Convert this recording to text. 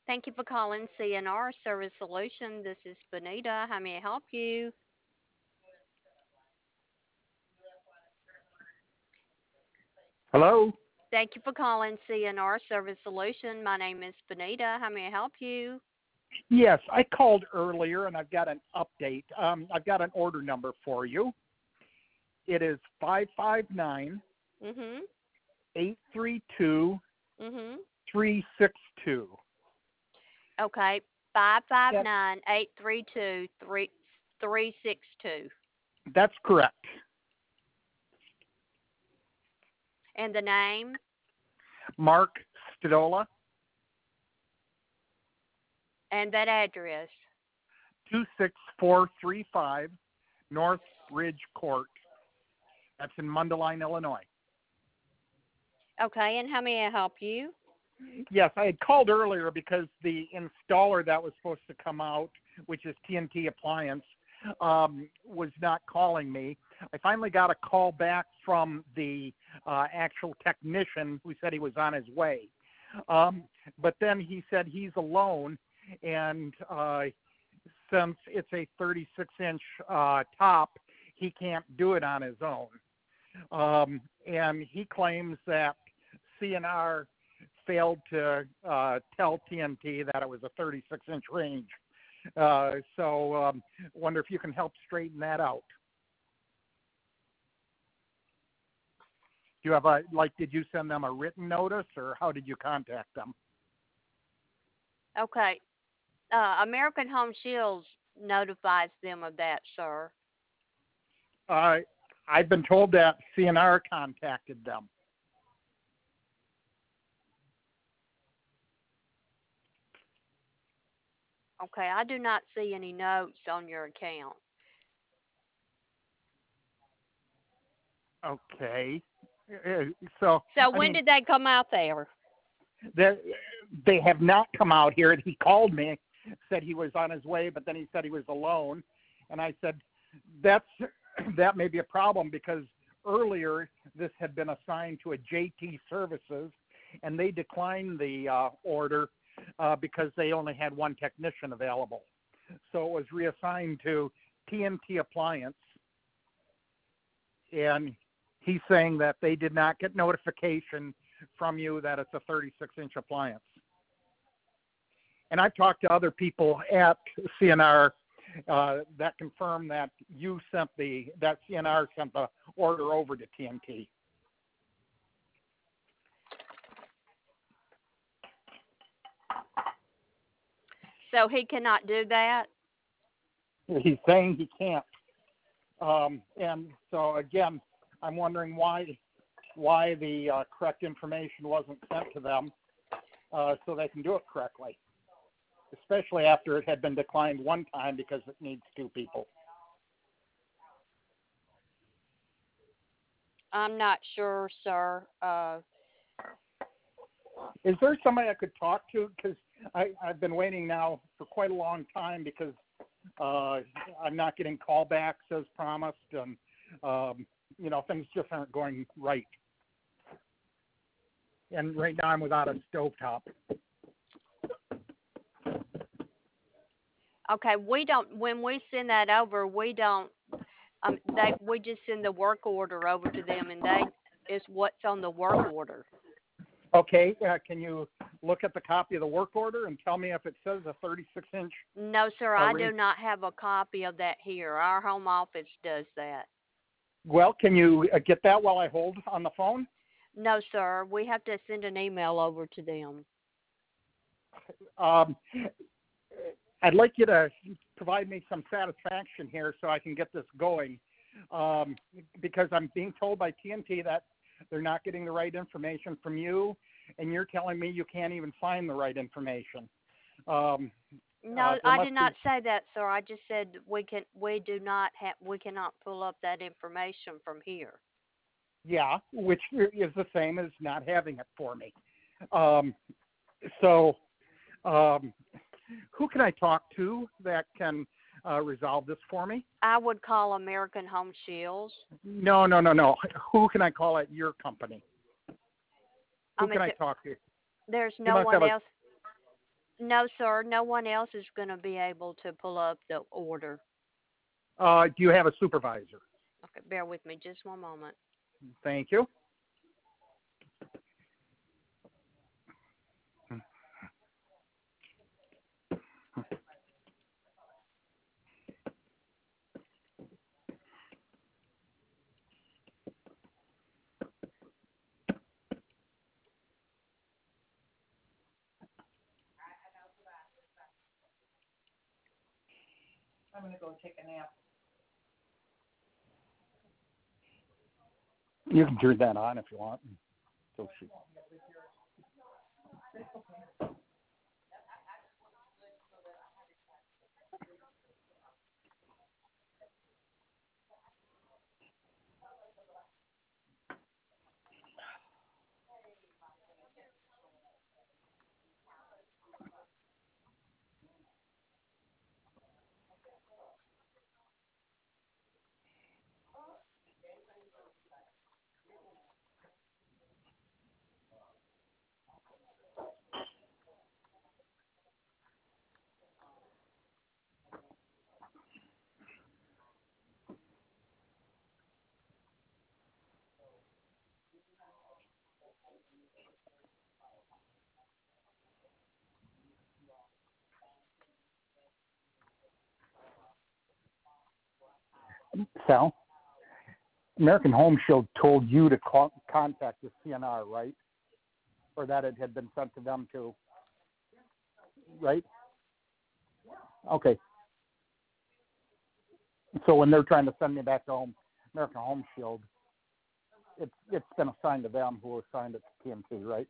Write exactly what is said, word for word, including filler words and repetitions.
Thank you for calling C N R Service Solution. This is Benita. How may I help you? Hello? Thank you for calling C N R Service Solution. My name is Benita. How may I help you? Yes, I called earlier and I've got an update. Um, I've got an order number for you. It is five five nine Mhm. eight three two Mhm. three six two. Okay. Five five That, nine eight three two three three six two. that's correct. And the name Mark Stodola, and that address. two six four three five North Ridge Court. That's in Mundelein, Illinois. Okay. And how may I help you? Yes, I had called earlier because the installer that was supposed to come out, which is T N T Appliance, um, was not calling me. I finally got a call back from the uh, actual technician who said he was on his way. Um, but then he said he's alone, and uh, since it's a thirty-six inch uh, top, he can't do it on his own. Um, and he claims that C N R failed to uh, tell T N T that it was a thirty-six inch range. Uh, so um, wonder if you can help straighten that out. Do you have a, like, did you send them a written notice or how did you contact them? Okay. Uh, American Home Shields notifies them of that, sir. Uh, I've been told that C N R contacted them. Okay. I do not see any notes on your account. Okay. Uh, So, So I when mean, did they come out there? they they have not come out here. He called me, said he was on his way, but then he said he was alone, and I said that's that may be a problem because earlier this had been assigned to a J T Services, and they declined the uh, order uh, because they only had one technician available. So it was reassigned to T N T Appliance, and he's saying that they did not get notification from you that it's a thirty-six inch appliance. And I've talked to other people at C N R uh, that confirm that you sent the that C N R sent the order over to T N T. So he cannot do that? He's saying he can't. Um, and so again, I'm wondering why why the uh, correct information wasn't sent to them uh, so they can do it correctly, especially after it had been declined one time because it needs two people. I'm not sure, sir. Uh, Is there somebody I could talk to? Because I've been waiting now for quite a long time because uh, I'm not getting callbacks as promised, and um, you know things just aren't going right. And right now I'm without a stovetop. okay, we don't. When we send that over, we don't. Um, they we just send the work order over to them, and they is what's on the work order. Okay, uh, can you look at the copy of the work order and tell me if it says a thirty-six inch No, sir, uh, I do range? not have a copy of that here. Our home office does that. Well, can you uh, get that while I hold on the phone? No, sir, we have to send an email over to them. Um, I'd like you to provide me some satisfaction here so I can get this going, um, because I'm being told by T N T that they're not getting the right information from you, and you're telling me you can't even find the right information. Um, uh, No, there I must did be, not say that, sir. I just said we can we do not have we cannot pull up that information from here. yeah, which is the same as not having it for me. Um, so, um, who can I talk to that can uh, resolve this for me? I would call American Home Shields. No, no, no, no. Who can I call at your company? I Who mean, can I th- talk to? there's You no must one have a else. No, sir. No one else is going to be able to pull up the order. Uh, do you have a supervisor? Okay, bear with me just one moment. Thank you. I'm going to go take a nap. You can turn that on if you want. So she... Sal, American Home Shield told you to call, contact the C N R, right? Or that it had been sent to them too, right? Okay. So when they're trying to send me back to home, American Home Shield, it's it's been assigned to them who assigned it to T N T, right?